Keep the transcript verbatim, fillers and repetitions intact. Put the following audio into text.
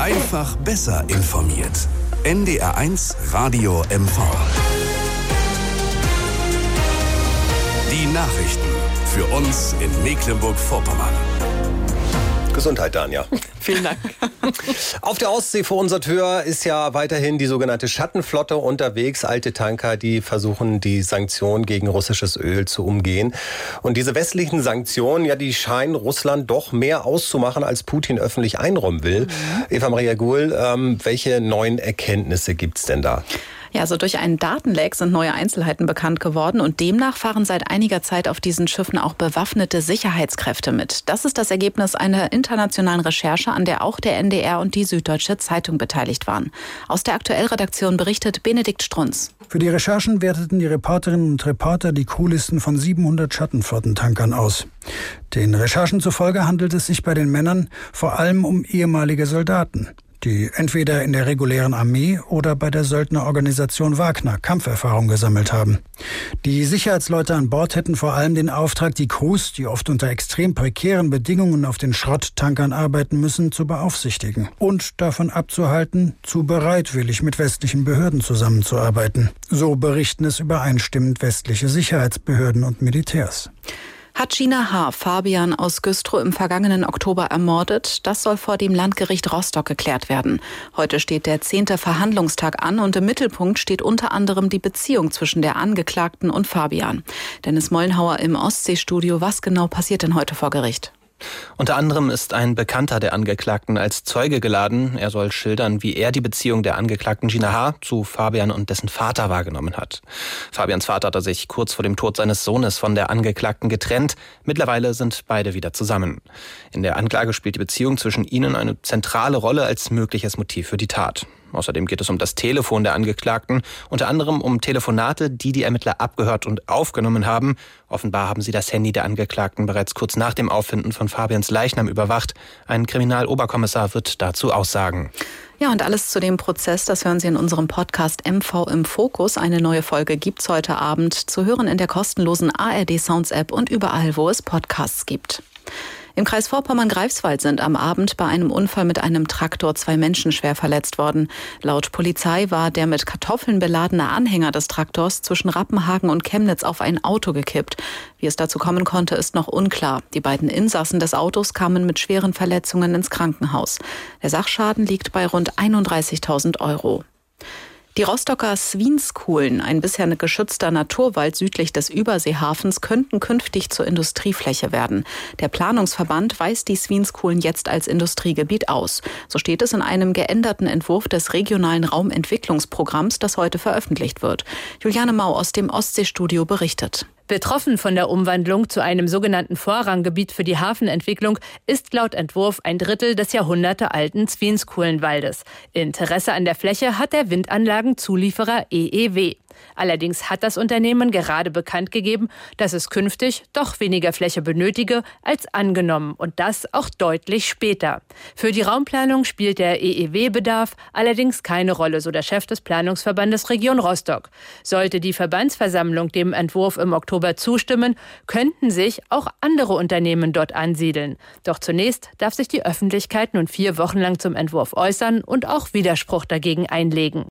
Einfach besser informiert. N D R eins Radio M V. Die Nachrichten für uns in Mecklenburg-Vorpommern. Gesundheit, Danja. Vielen Dank. Auf der Ostsee vor unserer Tür ist ja weiterhin die sogenannte Schattenflotte unterwegs. Alte Tanker, die versuchen, die Sanktionen gegen russisches Öl zu umgehen. Und diese westlichen Sanktionen, ja, die scheinen Russland doch mehr auszumachen, als Putin öffentlich einräumen will. Mhm. Eva Maria Guhl, ähm, welche neuen Erkenntnisse gibt's denn da? Ja, also durch einen Datenleck sind neue Einzelheiten bekannt geworden und demnach fahren seit einiger Zeit auf diesen Schiffen auch bewaffnete Sicherheitskräfte mit. Das ist das Ergebnis einer internationalen Recherche, an der auch der N D R und die Süddeutsche Zeitung beteiligt waren. Aus der Aktuellredaktion berichtet Benedikt Strunz. Für die Recherchen werteten die Reporterinnen und Reporter die Crewlisten von siebenhundert Schattenflottentankern aus. Den Recherchen zufolge handelt es sich bei den Männern vor allem um ehemalige Soldaten, die entweder in der regulären Armee oder bei der Söldnerorganisation Wagner Kampferfahrung gesammelt haben. Die Sicherheitsleute an Bord hätten vor allem den Auftrag, die Crews, die oft unter extrem prekären Bedingungen auf den Schrotttankern arbeiten müssen, zu beaufsichtigen und davon abzuhalten, zu bereitwillig mit westlichen Behörden zusammenzuarbeiten. So berichten es übereinstimmend westliche Sicherheitsbehörden und Militärs. Hat Gina H. Fabian aus Güstrow im vergangenen Oktober ermordet? Das soll vor dem Landgericht Rostock geklärt werden. Heute steht der zehnte Verhandlungstag an und im Mittelpunkt steht unter anderem die Beziehung zwischen der Angeklagten und Fabian. Dennis Mollenhauer im Ostseestudio. Was genau passiert denn heute vor Gericht? Unter anderem ist ein Bekannter der Angeklagten als Zeuge geladen. Er soll schildern, wie er die Beziehung der Angeklagten Gina H. zu Fabian und dessen Vater wahrgenommen hat. Fabians Vater hatte sich kurz vor dem Tod seines Sohnes von der Angeklagten getrennt. Mittlerweile sind beide wieder zusammen. In der Anklage spielt die Beziehung zwischen ihnen eine zentrale Rolle als mögliches Motiv für die Tat. Außerdem geht es um das Telefon der Angeklagten, unter anderem um Telefonate, die die Ermittler abgehört und aufgenommen haben. Offenbar haben sie das Handy der Angeklagten bereits kurz nach dem Auffinden von Fabians Leichnam überwacht. Ein Kriminaloberkommissar wird dazu aussagen. Ja, und alles zu dem Prozess, das hören Sie in unserem Podcast M V im Fokus. Eine neue Folge gibt's heute Abend zu hören in der kostenlosen A R D Sounds App und überall, wo es Podcasts gibt. Im Kreis Vorpommern-Greifswald sind am Abend bei einem Unfall mit einem Traktor zwei Menschen schwer verletzt worden. Laut Polizei war der mit Kartoffeln beladene Anhänger des Traktors zwischen Rappenhagen und Chemnitz auf ein Auto gekippt. Wie es dazu kommen konnte, ist noch unklar. Die beiden Insassen des Autos kamen mit schweren Verletzungen ins Krankenhaus. Der Sachschaden liegt bei rund einunddreißigtausend Euro. Die Rostocker Swinskuhlen, ein bisher geschützter Naturwald südlich des Überseehafens, könnten künftig zur Industriefläche werden. Der Planungsverband weist die Swinskuhlen jetzt als Industriegebiet aus. So steht es in einem geänderten Entwurf des regionalen Raumentwicklungsprogramms, das heute veröffentlicht wird. Juliane Mau aus dem Ostseestudio berichtet. Betroffen von der Umwandlung zu einem sogenannten Vorranggebiet für die Hafenentwicklung ist laut Entwurf ein Drittel des jahrhundertealten Swinskuhlenwaldes. Interesse an der Fläche hat der Windanlagenzulieferer E E W. Allerdings hat das Unternehmen gerade bekannt gegeben, dass es künftig doch weniger Fläche benötige als angenommen und das auch deutlich später. Für die Raumplanung spielt der E E W-Bedarf allerdings keine Rolle, so der Chef des Planungsverbandes Region Rostock. Sollte die Verbandsversammlung dem Entwurf im Oktober zustimmen, könnten sich auch andere Unternehmen dort ansiedeln. Doch zunächst darf sich die Öffentlichkeit nun vier Wochen lang zum Entwurf äußern und auch Widerspruch dagegen einlegen.